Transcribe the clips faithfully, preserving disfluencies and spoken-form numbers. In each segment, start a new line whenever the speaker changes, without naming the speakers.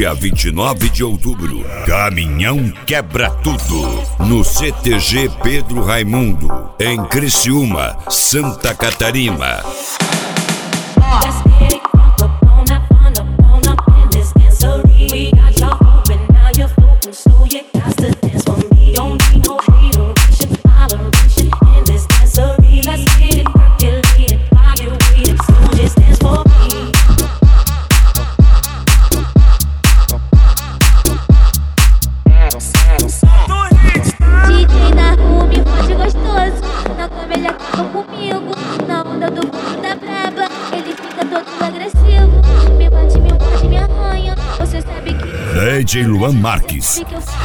Dia vinte e nove de outubro, Caminhão Quebra Tudo, no C T G Pedro Raimundo, em Criciúma, Santa Catarina. D J Luan Marques.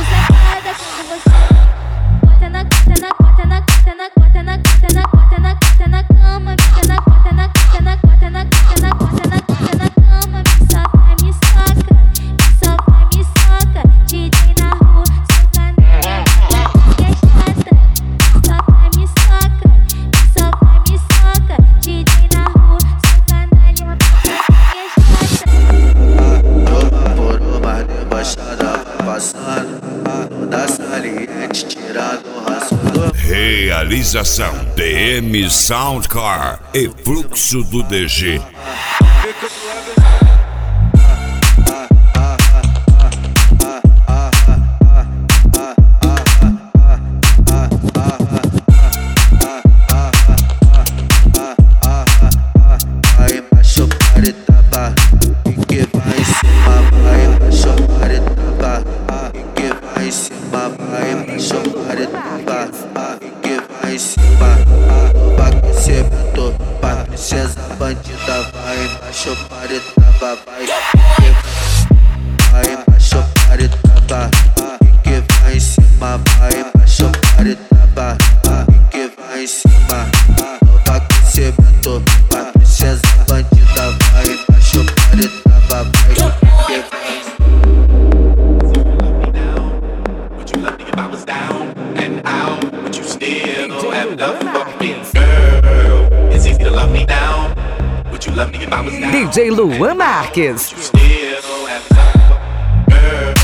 Realização D M Soundcar e Fluxo do D G.
Princesa bandida vai embaixo, paretava, vai vai embaixo, paretava, que vai em cima, vai embaixo, paretava, que vai em cima, novo aquecimento, a princesa bandida vai embaixo, paretava, vai que vai em cima.
Would you love me if I was down and out? Would you still have love for me, girl? It's easy to love me now. Would you love me if I was down?
D J Luan Marques.
Would you still have love for me, girl?